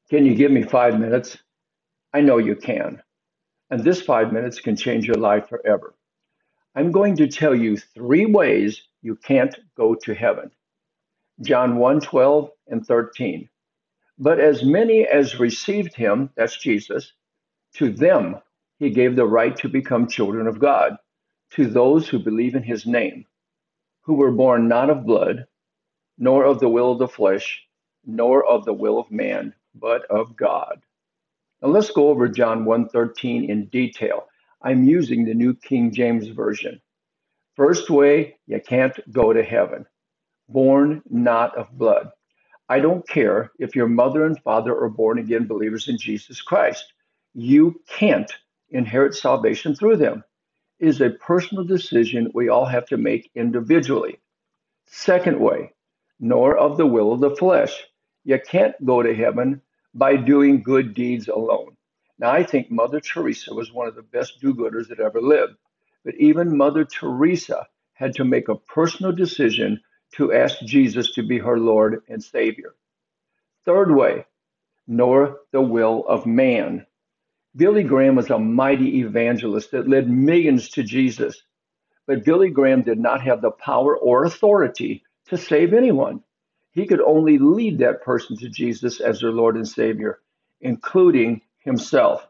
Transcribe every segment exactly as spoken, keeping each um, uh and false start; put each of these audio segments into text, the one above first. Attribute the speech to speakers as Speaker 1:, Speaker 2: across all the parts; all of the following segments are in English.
Speaker 1: Can you give me five minutes? I know you can. And this five minutes can change your life forever. I'm going to tell you three ways you can't go to heaven. John one twelve and thirteen. But as many as received him, that's Jesus, to them he gave the right to become children of God, to those who believe in his name, who were born not of blood, nor of the will of the flesh, nor of the will of man, but of God. Now let's go over John one thirteen in detail. I'm using the New King James Version. First way you can't go to heaven, born not of blood. I don't care if your mother and father are born again believers in Jesus Christ. You can't inherit salvation through them. It is a personal decision we all have to make individually. Second way, nor of the will of the flesh. You can't go to heaven by doing good deeds alone. Now, I think Mother Teresa was one of the best do gooders that ever lived. But even Mother Teresa had to make a personal decision to ask Jesus to be her Lord and Savior. Third way, nor the will of man. Billy Graham was a mighty evangelist that led millions to Jesus. But Billy Graham did not have the power or authority to save anyone. He could only lead that person to Jesus as their Lord and Savior, including himself.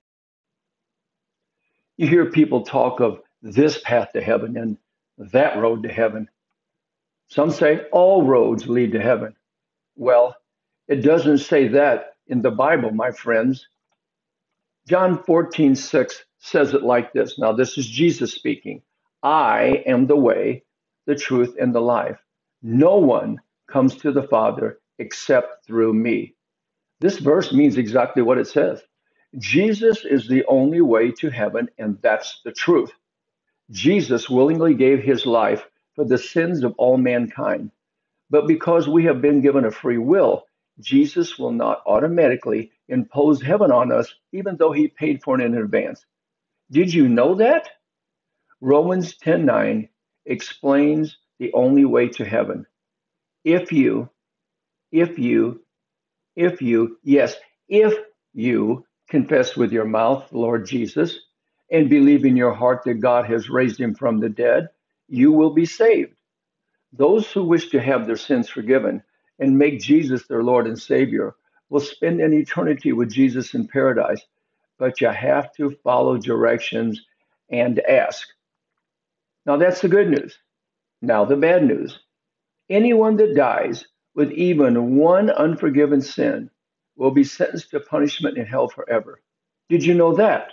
Speaker 1: You hear people talk of this path to heaven and that road to heaven. Some say all roads lead to heaven. Well, it doesn't say that in the Bible, my friends. John fourteen six says it like this. Now, this is Jesus speaking. I am the way, the truth, and the life. No one comes to the Father except through me. This verse means exactly what it says. Jesus is the only way to heaven, and that's the truth. Jesus willingly gave his life for the sins of all mankind. But because we have been given a free will, Jesus will not automatically impose heaven on us, even though he paid for it in advance. Did you know that? Romans ten nine explains the only way to heaven. If you, if you, if you, yes, if you confess with your mouth the Lord Jesus and believe in your heart that God has raised him from the dead, you will be saved. Those who wish to have their sins forgiven and make Jesus their Lord and Savior will spend an eternity with Jesus in paradise, but you have to follow directions and ask. Now, that's the good news. Now, the bad news. Anyone that dies with even one unforgiven sin will be sentenced to punishment in hell forever. Did you know that?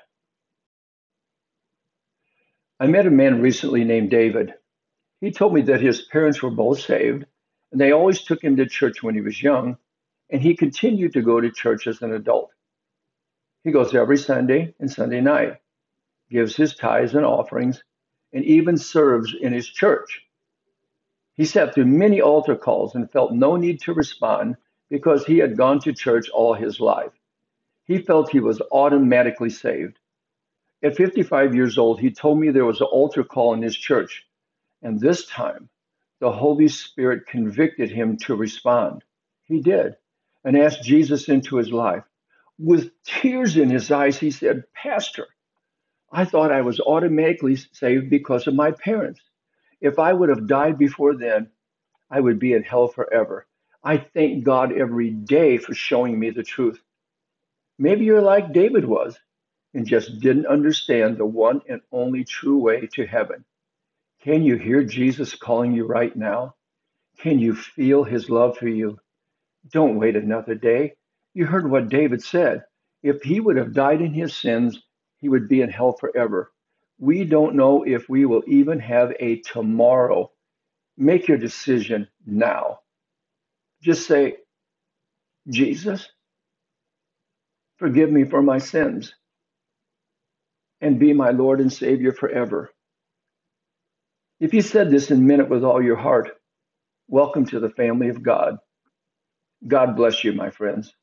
Speaker 1: I met a man recently named David. He told me that his parents were both saved, and they always took him to church when he was young, and he continued to go to church as an adult. He goes every Sunday and Sunday night, gives his tithes and offerings, and even serves in his church. He sat through many altar calls and felt no need to respond because he had gone to church all his life. He felt he was automatically saved. At fifty-five years old, he told me there was an altar call in his church, and this time the Holy Spirit convicted him to respond. He did, and asked Jesus into his life. With tears in his eyes, he said, Pastor, I thought I was automatically saved because of my parents. If I would have died before then, I would be in hell forever. I thank God every day for showing me the truth. Maybe you're like David was and just didn't understand the one and only true way to heaven. Can you hear Jesus calling you right now? Can you feel his love for you? Don't wait another day. You heard what David said. If he would have died in his sins, he would be in hell forever. We don't know if we will even have a tomorrow. Make your decision now. Just say, Jesus, forgive me for my sins and be my Lord and Savior forever. If you said this and meant it with all your heart, welcome to the family of God. God bless you, my friends.